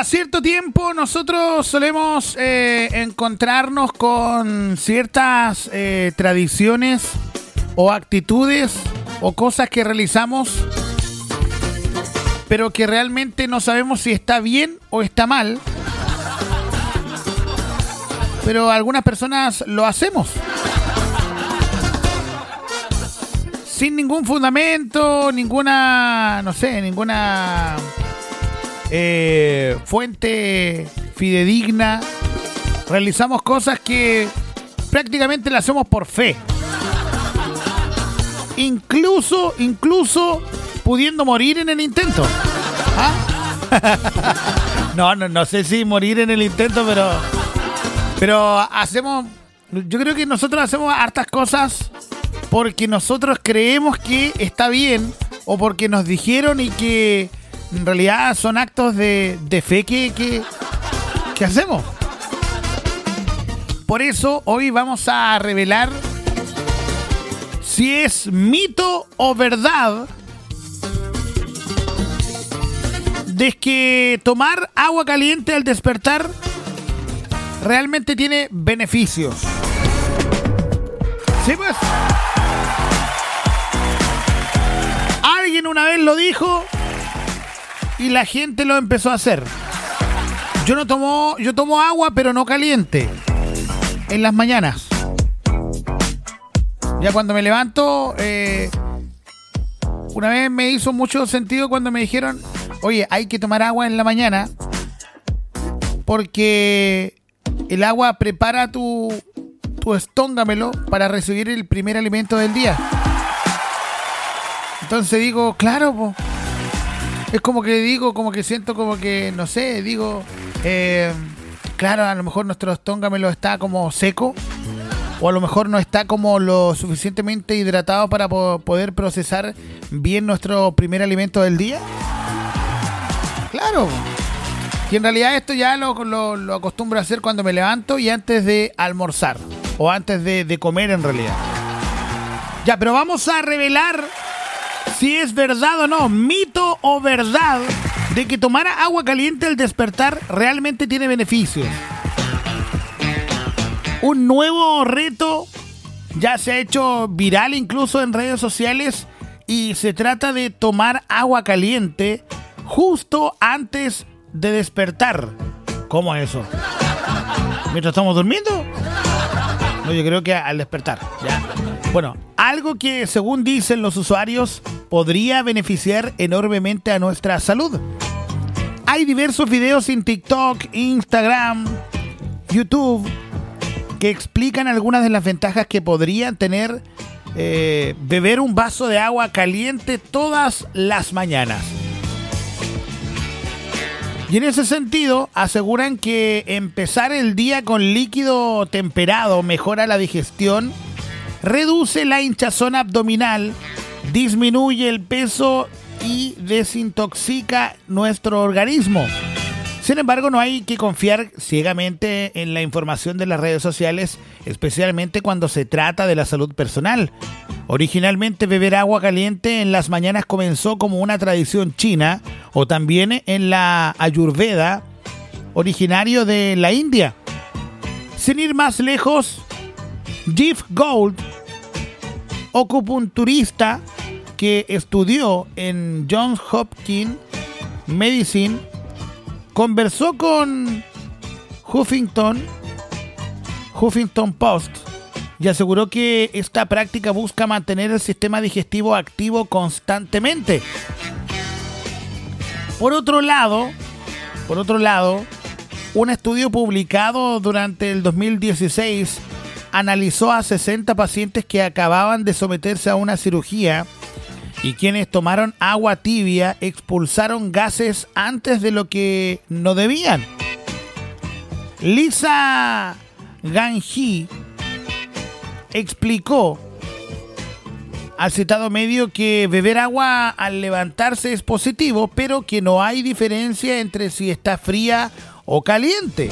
cierto tiempo nosotros solemos eh, encontrarnos con ciertas eh, tradiciones o actitudes o cosas que realizamos, pero que realmente no sabemos si está bien o está mal. Pero algunas personas lo hacemos sin ningún fundamento, ninguna, no sé, ninguna eh, fuente fidedigna. Realizamos cosas que prácticamente las hacemos por fe. Incluso, incluso pudiendo morir en el intento. ¿Ah? No, no, no sé si morir en el intento, pero, pero hacemos, yo creo que nosotros hacemos hartas cosas porque nosotros creemos que está bien o porque nos dijeron y que en realidad son actos de, de fe que, que, que hacemos. Por eso hoy vamos a revelar si es mito o verdad de que tomar agua caliente al despertar realmente tiene beneficios. ¿Sí, pues? Alguien una vez lo dijo y la gente lo empezó a hacer. Yo no tomo, yo tomo agua, pero no caliente, en las mañanas. Ya cuando me levanto, eh, una vez me hizo mucho sentido cuando me dijeron, oye, hay que tomar agua en la mañana porque el agua prepara tu, tu estómago para recibir el primer alimento del día. Entonces digo, claro, po. Es como que digo, como que siento como que, no sé, digo, eh, claro, a lo mejor nuestro estómago está como seco o a lo mejor no está como lo suficientemente hidratado para po- poder procesar bien nuestro primer alimento del día. Claro. Y en realidad esto ya lo, lo, lo acostumbro a hacer cuando me levanto y antes de almorzar o antes de, de comer en realidad. Ya, pero vamos a revelar si es verdad o no, mito o verdad, de que tomar agua caliente al despertar realmente tiene beneficios. Un nuevo reto ya se ha hecho viral incluso en redes sociales y se trata de tomar agua caliente justo antes de despertar. ¿Cómo es eso? ¿Mientras estamos durmiendo? No, yo creo que al despertar, ¿ya? Bueno, algo que según dicen los usuarios podría beneficiar enormemente a nuestra salud. Hay diversos videos en TikTok, Instagram, YouTube que explican algunas de las ventajas que podrían tener eh, beber un vaso de agua caliente todas las mañanas. Y en ese sentido aseguran que empezar el día con líquido temperado mejora la digestión, reduce la hinchazón abdominal, disminuye el peso y desintoxica nuestro organismo. Sin embargo, no hay que confiar ciegamente en la información de las redes sociales, especialmente cuando se trata de la salud personal. Originalmente, beber agua caliente en las mañanas comenzó como una tradición china o también en la Ayurveda, originario de la India. Sin ir más lejos, Jeff Gold, acupunturista que estudió en Johns Hopkins Medicine, conversó con Huffington, Huffington Post y aseguró que esta práctica busca mantener el sistema digestivo activo constantemente. Por otro lado, por otro lado, un estudio publicado durante el dos mil dieciséis analizó a sesenta pacientes que acababan de someterse a una cirugía y quienes tomaron agua tibia expulsaron gases antes de lo que no debían. Lisa Ganji explicó al citado medio que beber agua al levantarse es positivo, pero que no hay diferencia entre si está fría o caliente.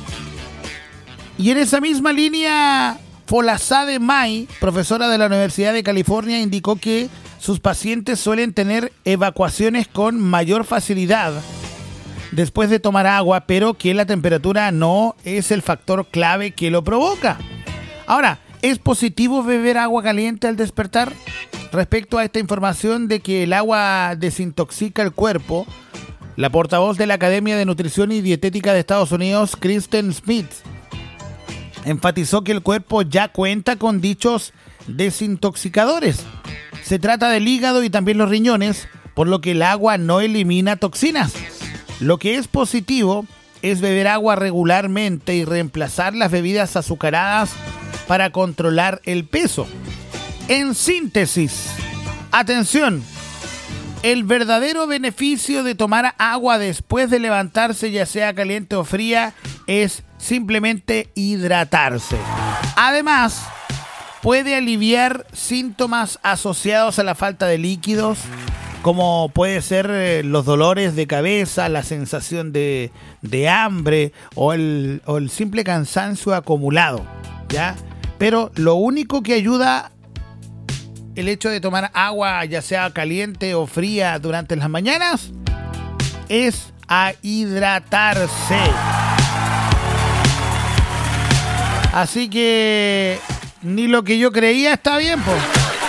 Y en esa misma línea, Folasade Mai, profesora de la Universidad de California, indicó que sus pacientes suelen tener evacuaciones con mayor facilidad después de tomar agua, pero que la temperatura no es el factor clave que lo provoca. Ahora, ¿es positivo beber agua caliente al despertar? Respecto a esta información de que el agua desintoxica el cuerpo, la portavoz de la Academia de Nutrición y Dietética de Estados Unidos, Kristen Smith, enfatizó que el cuerpo ya cuenta con dichos desintoxicadores. Se trata del hígado y también los riñones, por lo que el agua no elimina toxinas. Lo que es positivo es beber agua regularmente y reemplazar las bebidas azucaradas para controlar el peso. En síntesis, atención, el verdadero beneficio de tomar agua después de levantarse, ya sea caliente o fría, es simplemente hidratarse. Además, puede aliviar síntomas asociados a la falta de líquidos, como puede ser eh, los dolores de cabeza, la sensación de, de hambre o el, o el simple cansancio acumulado, ¿ya? Pero lo único que ayuda el hecho de tomar agua, ya sea caliente o fría, durante las mañanas, es a hidratarse. Así que ni lo que yo creía está bien, pues.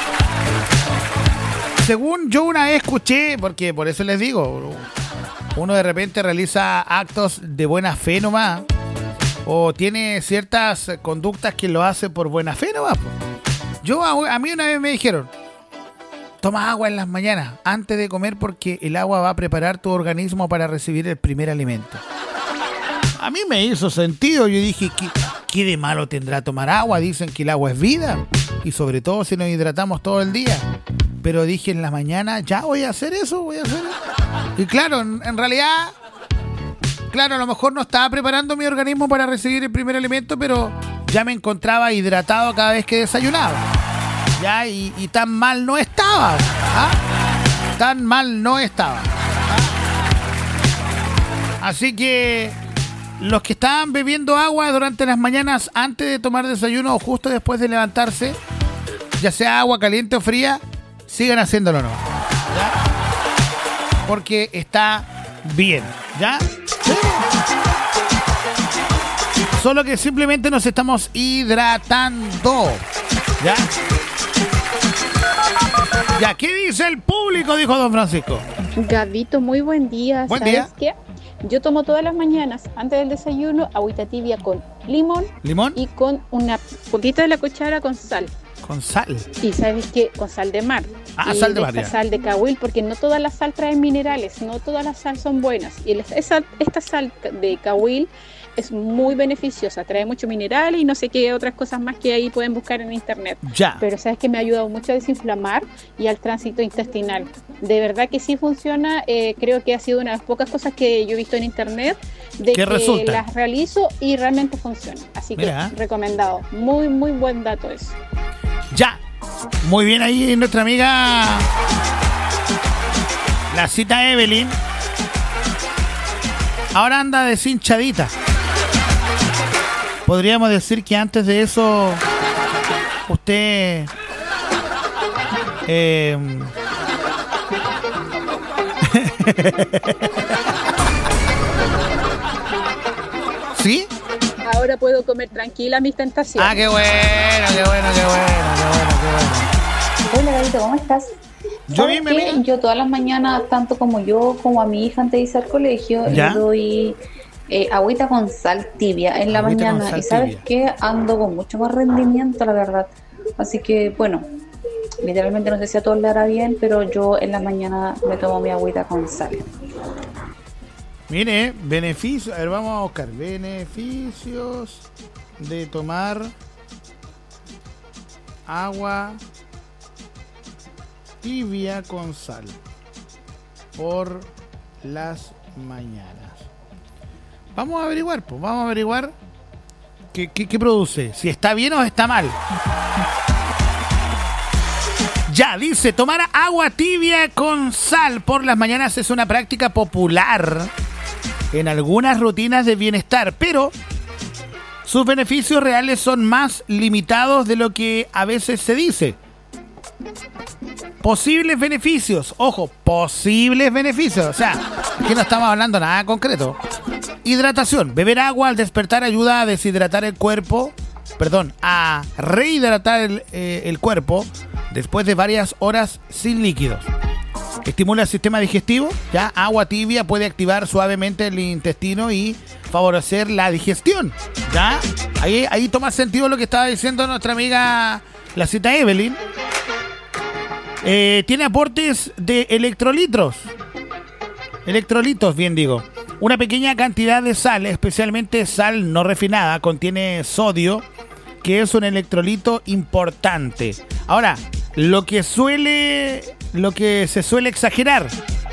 Según yo una vez escuché, porque por eso les digo, uno de repente realiza actos de buena fe nomás, o tiene ciertas conductas que lo hace por buena fe nomás, pues. Yo, a, a mí una vez me dijeron, toma agua en las mañanas antes de comer porque el agua va a preparar tu organismo para recibir el primer alimento. A mí me hizo sentido. Yo dije, ¿qué, qué de malo tendrá tomar agua? Dicen que el agua es vida y sobre todo si nos hidratamos todo el día. Pero dije en la mañana, ya voy a hacer eso, voy a hacer eso. Y claro, en, en realidad, claro, a lo mejor no estaba preparando mi organismo para recibir el primer alimento, pero ya me encontraba hidratado cada vez que desayunaba. Ya, y, y tan mal no estaba. ¿Ah? Tan mal no estaba. ¿Ah? Así que los que estaban bebiendo agua durante las mañanas antes de tomar desayuno o justo después de levantarse, ya sea agua caliente o fría, sigan haciéndolo, ¿no? ¿Ya? Porque está bien, ¿ya? ¿Sí? Solo que simplemente nos estamos hidratando. ¿Ya? ¿Ya? ¿Qué dice el público? Dijo don Francisco. Gabito, muy buen día. Buen ¿Sabes día. qué? Yo tomo todas las mañanas, antes del desayuno, agüita tibia con limón. ¿Limón? Y con una poquita de la cuchara con sal. Con sal. Y ¿sabes qué? Con sal de mar. Ah, y sal de mar, esta ya. sal de cahuil, porque no toda la sal trae minerales, no todas las sal son buenas. Y el- esa, esta sal de cahuil es muy beneficiosa, trae mucho mineral y no sé qué otras cosas más que ahí pueden buscar en internet. Ya. Pero sabes que me ha ayudado mucho a desinflamar y al tránsito intestinal. De verdad que sí funciona. Eh, creo que ha sido una de las pocas cosas que yo he visto en internet de ¿Qué que resulta? las realizo y realmente funcionan. Así que Mira. recomendado. Muy, muy buen dato eso. Ya. Muy bien ahí nuestra amiga la cita Evelyn. Ahora anda deshinchadita. Podríamos decir que antes de eso usted eh, ¿sí? Ahora puedo comer tranquila mis tentaciones. Ah, qué bueno, qué bueno, qué bueno, qué bueno, qué bueno. Hola, Gabito, ¿cómo estás? Yo ¿Sabes bien, mi qué? Yo todas las mañanas, tanto como yo como a mi hija antes de irse al colegio, ¿Ya? le doy eh, agüita con sal tibia en la Agüita con mañana. sal Y ¿sabes tibia. qué? Ando con mucho más rendimiento, la verdad. Así que, bueno, literalmente no sé si a todos le hará bien, pero yo en la mañana me tomo mi agüita con sal. Mire, beneficios, a ver, vamos a buscar beneficios de tomar agua tibia con sal por las mañanas. Vamos a averiguar, pues, vamos a averiguar qué, qué, qué produce, si está bien o está mal. Ya, dice, tomar agua tibia con sal por las mañanas es una práctica popular en algunas rutinas de bienestar, pero sus beneficios reales son más limitados de lo que a veces se dice. Posibles beneficios, ojo, posibles beneficios, o sea, aquí no estamos hablando nada concreto. Hidratación, beber agua al despertar ayuda a deshidratar el cuerpo, perdón, a rehidratar el, eh, el cuerpo después de varias horas sin líquidos. Estimula el sistema digestivo, ya agua tibia puede activar suavemente el intestino y favorecer la digestión, ya, ahí, ahí toma sentido lo que estaba diciendo nuestra amiga la cita Evelyn. Eh, tiene aportes de electrolitos. Electrolitos, bien digo. Una pequeña cantidad de sal, especialmente sal no refinada, contiene sodio, que es un electrolito importante. Ahora, lo que suele, lo que se suele exagerar,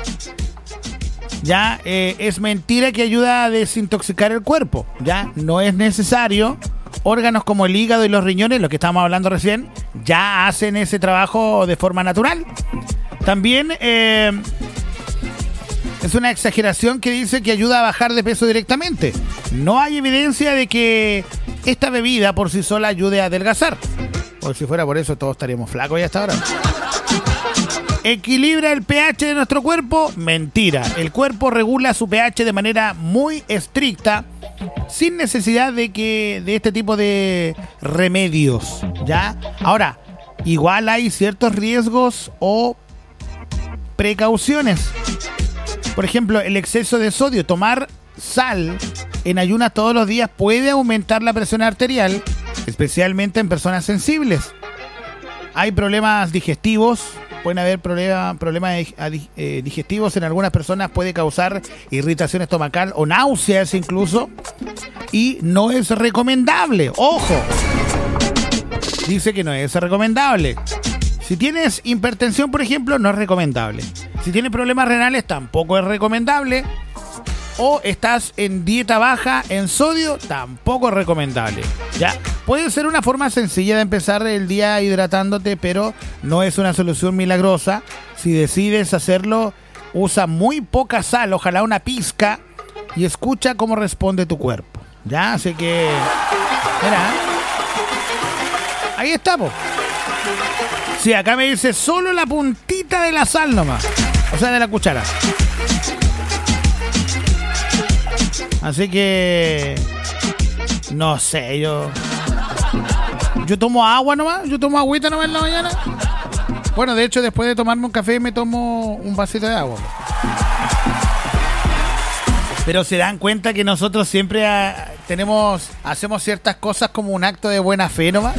ya eh, es mentira que ayuda a desintoxicar el cuerpo. Ya no es necesario. Órganos como el hígado y los riñones, lo que estábamos hablando recién, ya hacen ese trabajo de forma natural. También eh, es una exageración que dice que ayuda a bajar de peso directamente. No hay evidencia de que esta bebida por sí sola ayude a adelgazar. O si fuera por eso todos estaríamos flacos ya hasta ahora. ¿Equilibra el pH de nuestro cuerpo? Mentira. El cuerpo regula su pH de manera muy estricta, sin necesidad de que de este tipo de remedios, ¿ya? Ahora, igual hay ciertos riesgos o precauciones. Por ejemplo, el exceso de sodio. Tomar sal en ayunas todos los días puede aumentar la presión arterial, especialmente en personas sensibles. Hay problemas digestivos. Pueden haber problema, problemas eh, digestivos en algunas personas, puede causar irritación estomacal o náuseas incluso, y no es recomendable. ¡Ojo! Dice que no es recomendable. Si tienes hipertensión, por ejemplo, no es recomendable. Si tienes problemas renales, tampoco es recomendable. O estás en dieta baja en sodio, tampoco es recomendable. Ya, puede ser una forma sencilla de empezar el día hidratándote, pero no es una solución milagrosa. Si decides hacerlo, usa muy poca sal, ojalá una pizca, y escucha cómo responde tu cuerpo. Ya, así que... Mira, ahí estamos. Sí, acá me dice solo la puntita de la sal nomás. O sea, de la cuchara. Así que... No sé, yo... Yo tomo agua nomás. Yo tomo agüita nomás en la mañana. Bueno, de hecho, después de tomarme un café me tomo un vasito de agua. Pero se dan cuenta que nosotros siempre a, tenemos... Hacemos ciertas cosas como un acto de buena fe nomás.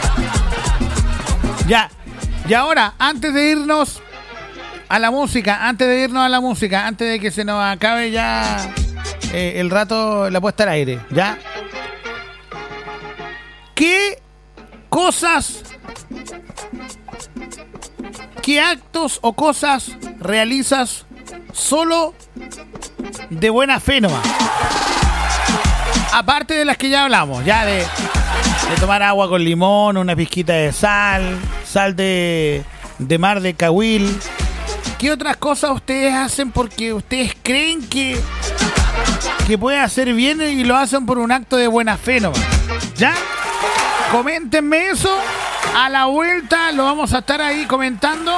Ya. Y ahora, antes de irnos a la música, antes de irnos a la música, antes de que se nos acabe ya... Eh, el rato, la puesta al aire, ¿ya? ¿Qué cosas, qué actos o cosas realizas solo de buena fe nomás? Aparte de las que ya hablamos, ya de, de tomar agua con limón, una pizquita de sal, sal de, de mar de Cahuil. ¿Qué otras cosas ustedes hacen porque ustedes creen que... que puede hacer bien y lo hacen por un acto de buena fe nomás? ¿Ya? Coméntenme eso. A la vuelta lo vamos a estar ahí comentando.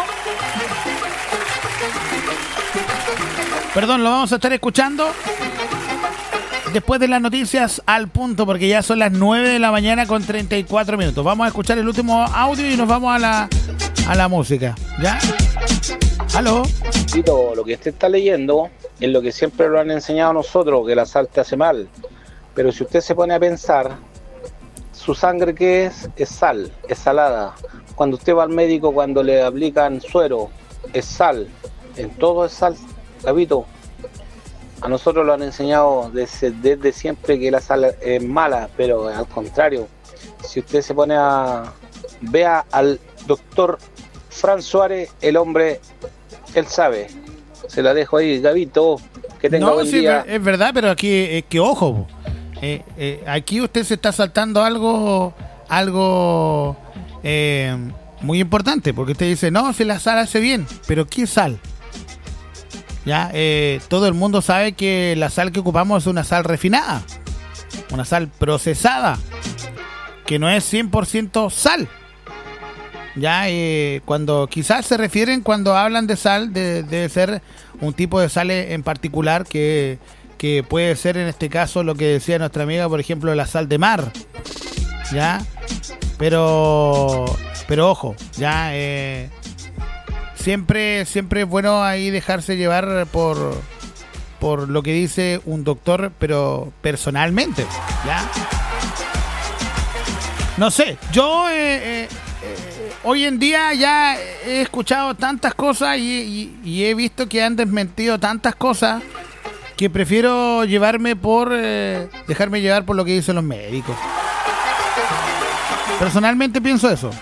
Perdón, lo vamos a estar escuchando después de las noticias al punto, porque ya son las nueve de la mañana con treinta y cuatro minutos. Vamos a escuchar el último audio y nos vamos a la, a la música. ¿Ya? ¿Aló? Lo que usted está leyendo es lo que siempre lo han enseñado a nosotros, que la sal te hace mal. Pero si usted se pone a pensar, su sangre, ¿qué es? Es sal, es salada. Cuando usted va al médico, cuando le aplican suero, es sal. En todo es sal, Gabito. A nosotros lo han enseñado desde, desde siempre que la sal es mala, pero al contrario. Si usted se pone a... Vea al doctor Fran Suárez, el hombre, él sabe. Se la dejo ahí, Gabito. Que tenga no, buen sí, día. Es verdad, pero aquí, eh, que ojo. Eh, eh, aquí usted se está saltando algo, algo eh, muy importante, porque usted dice, no, si la sal hace bien, pero ¿qué sal? Ya, eh, todo el mundo sabe que la sal que ocupamos es una sal refinada, una sal procesada, que no es cien por ciento sal. Ya, eh, cuando quizás se refieren cuando hablan de sal, de, debe ser un tipo de sal en particular que, que puede ser en este caso lo que decía nuestra amiga, por ejemplo, la sal de mar. Ya, pero, pero ojo, ya, eh, siempre, siempre es bueno ahí dejarse llevar por, por lo que dice un doctor, pero personalmente, ya. No sé, yo eh, eh, eh, hoy en día ya he escuchado tantas cosas y, y, y he visto que han desmentido tantas cosas que prefiero llevarme por eh, dejarme llevar por lo que dicen los médicos. Personalmente pienso eso.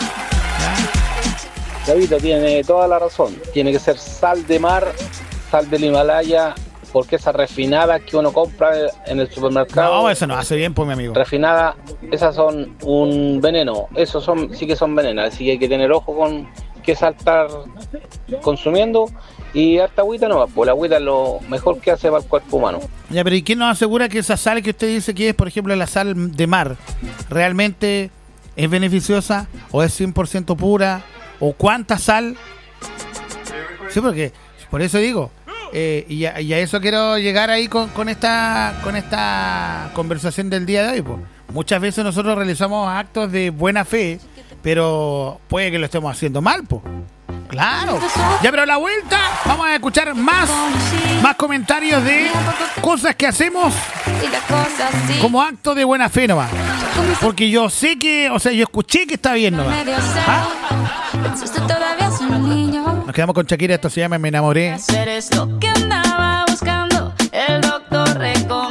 Gabito tiene toda la razón. Tiene que ser sal de mar, sal del Himalaya, porque esa refinada que uno compra en el supermercado. No, eso no hace bien, pues, mi amigo. Refinada, esas son un veneno. Esos son, sí que son venenas. Así que hay que tener ojo con qué sal estar consumiendo. Y harta agüita no va, pues la agüita es lo mejor que hace para el cuerpo humano. Ya, pero ¿y quién nos asegura que esa sal que usted dice que es, por ejemplo, la sal de mar, realmente es beneficiosa o es cien por ciento pura? ¿O cuánta sal? Sí, porque por eso digo, eh, y, a, y a eso quiero llegar ahí con, con esta con esta conversación del día de hoy. Pues. Muchas veces nosotros realizamos actos de buena fe, pero puede que lo estemos haciendo mal, pues. Claro. Ya, pero a la vuelta vamos a escuchar más, más comentarios de cosas que hacemos como acto de buena fe nomás. Porque yo sé que, o sea, yo escuché que está bien nomás. ¿Ah? Nos quedamos con Shakira, esto se llama Me Enamoré. Eres lo que andaba buscando, el doctor recomendó.